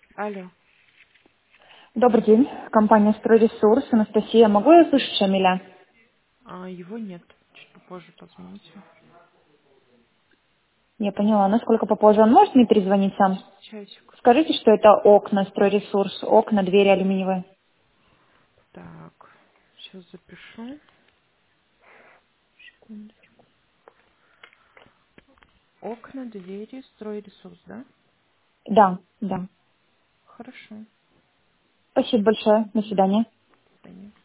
Алло. Добрый день, компания «Стройресурс». Анастасия, могу я слышать Шамиля? Его нет. Чуть попозже позвоните. Я поняла, насколько попозже он может мне перезвонить сам? Часик. Скажите, что это окна «Стройресурс», окна, двери алюминиевые. Так, сейчас запишу. Секундочку. Окна, двери, стройресурс, да? Да, да. Хорошо. Спасибо большое, до свидания. До свидания.